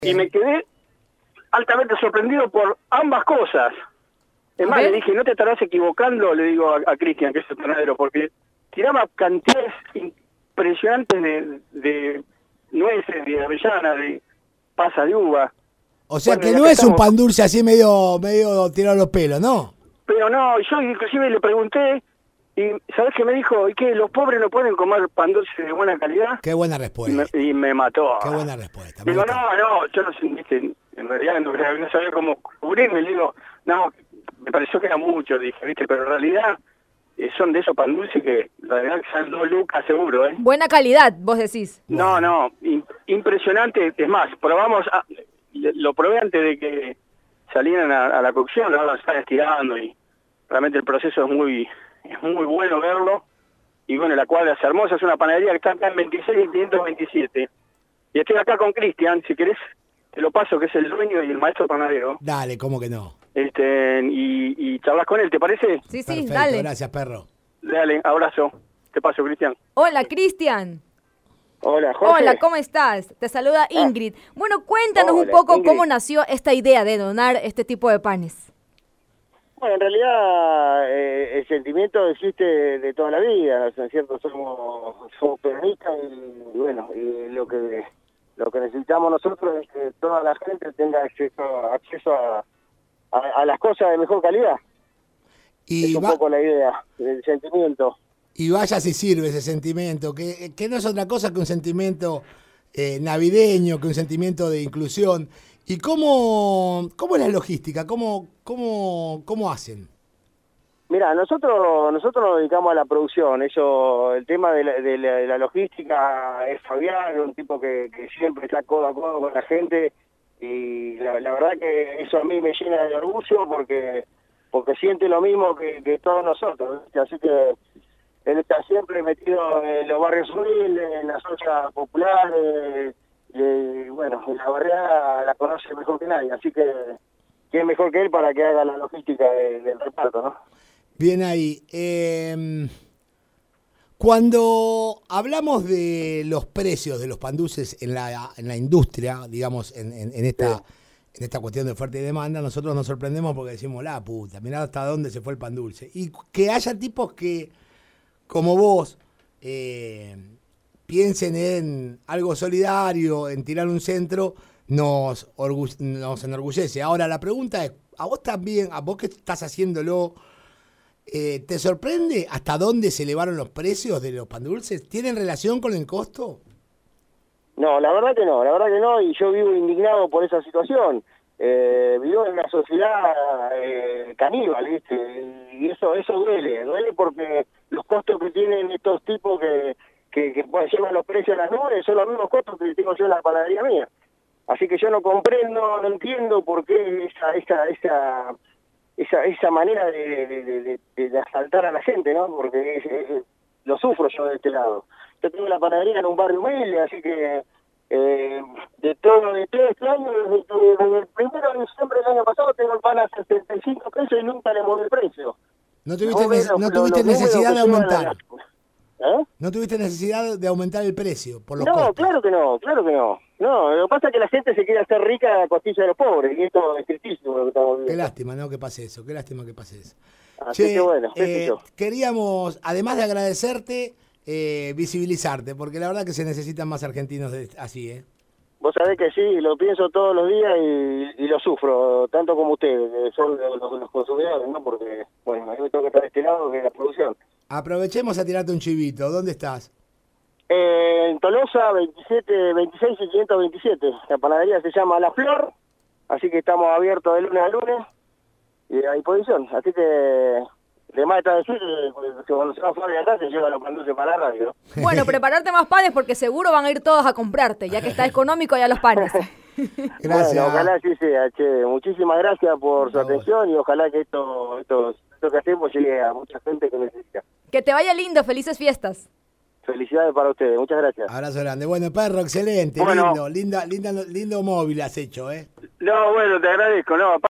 Y me quedé altamente sorprendido por ambas cosas. Es más, le dije, no te estarás equivocando, le digo a Cristian, que es el panadero, porque tiraba cantidades impresionantes de nueces, de avellana, de pasas de uva. O sea, bueno, que no es un pan dulce así medio tirado a los pelos, ¿no? Pero no, yo inclusive le pregunté, y ¿sabés qué me dijo? ¿Y qué? ¿Los pobres no pueden comer pan dulce de buena calidad? Qué buena respuesta. Y me mató. Qué buena respuesta. Digo, no, yo no sé, en realidad no sabía cómo cubrirme. Le digo, no, me pareció que era mucho, dije, ¿viste? Pero en realidad son de esos pan dulces que la verdad que salen 2 lucas seguro, ¿eh? Buena calidad, vos decís. No, impresionante. Es más, lo probé antes de que salieran a la cocción, ahora lo están estirando y realmente el proceso es muy bueno verlo. Y bueno, la cuadra es hermosa, es una panadería que está acá en 26 y 527. Y estoy acá con Cristian, si querés te lo paso, que es el dueño y el maestro panadero. Dale, ¿cómo que no? Y charlas con él, ¿te parece? Sí, perfecto, dale. Gracias, perro. Dale, abrazo. Te paso, Cristian. Hola, Cristian. Hola, Jorge. Hola, ¿cómo estás? Te saluda Ingrid. Bueno, cuéntanos un Hola, poco Ingrid. cómo nació esta idea de donar este tipo de panes. Bueno, en realidad el sentimiento existe de toda la vida, ¿no es cierto? Somos peronistas y bueno, y lo que necesitamos nosotros es que toda la gente tenga acceso a las cosas de mejor calidad. Y es un poco la idea, el sentimiento. Y vaya si sirve ese sentimiento, que no es otra cosa que un sentimiento navideño, que un sentimiento de inclusión. ¿Y cómo es la logística? ¿Cómo hacen? Mira, nosotros nos dedicamos a la producción. El tema de la logística es Fabián, un tipo que siempre está codo a codo con la gente, y la verdad que eso a mí me llena de orgullo porque siente lo mismo que todos nosotros, ¿viste? Así que él está siempre metido en los barrios humildes, en las ollas populares, y bueno, la barriada la conoce mejor que nadie, así que ¿quién mejor que él para que haga la logística del reparto, no? Bien ahí. Cuando hablamos de los precios de los pan dulces en la industria, digamos, en esta cuestión de oferta y demanda, nosotros nos sorprendemos porque decimos, la puta, mirá hasta dónde se fue el pan dulce. Y que haya tipos que, como vos, piensen en algo solidario, en tirar un centro, nos enorgullece. Ahora, la pregunta es, a vos también, a vos que estás haciéndolo, ¿te sorprende hasta dónde se elevaron los precios de los pan dulces? ¿Tienen relación con el costo? No, la verdad que no, y yo vivo indignado por esa situación. Vivo en una sociedad caníbal, ¿viste? Y eso duele porque los costos que tienen estos tipos que llevan los precios a las nubes son los mismos costos que tengo yo en la panadería mía. Así que yo no comprendo, no entiendo por qué esa manera de asaltar a la gente, ¿no? Porque lo sufro yo de este lado. Yo tengo la panadería en un barrio humilde, así que de todo este año, desde el 1 de diciembre del año pasado, tengo el pan a 75 pesos y nunca le moví el precio. ¿No tuviste necesidad de aumentar? ¿Eh? ¿No tuviste necesidad de aumentar el precio por los No, costos? claro que no. No, lo que pasa es que la gente se quiere hacer rica a costilla de los pobres, y esto es tristísimo lo que estamos viendo. Qué lástima, ¿no? Que pase eso, qué lástima que pase eso. Así que bueno, queríamos, además de agradecerte, visibilizarte, porque la verdad que se necesitan más argentinos así, ¿eh? Vos sabés que sí, lo pienso todos los días y lo sufro, tanto como ustedes, que son los consumidores, ¿no? Porque, bueno, a mí me tengo que estar de este lado, que es la producción. Aprovechemos a tirarte un chivito. ¿Dónde estás? En Tolosa, 26 y 527. La panadería se llama La Flor, así que estamos abiertos de lunes a lunes y a disposición. Así que, además está decir que cuando se va fuera de acá se lleva los pan dulces para la radio. Bueno, prepararte más panes porque seguro van a ir todos a comprarte, ya que está económico ya los panes. Gracias. Bueno, ojalá así sea, che. Muchísimas gracias por su atención y ojalá que esto que hacemos llegue a mucha gente que necesita. Que te vaya lindo, felices fiestas. Felicidades para ustedes, muchas gracias. Abrazo grande. Bueno, perro, excelente, Bueno. lindo móvil has hecho, ¿eh? No, bueno, te agradezco, no.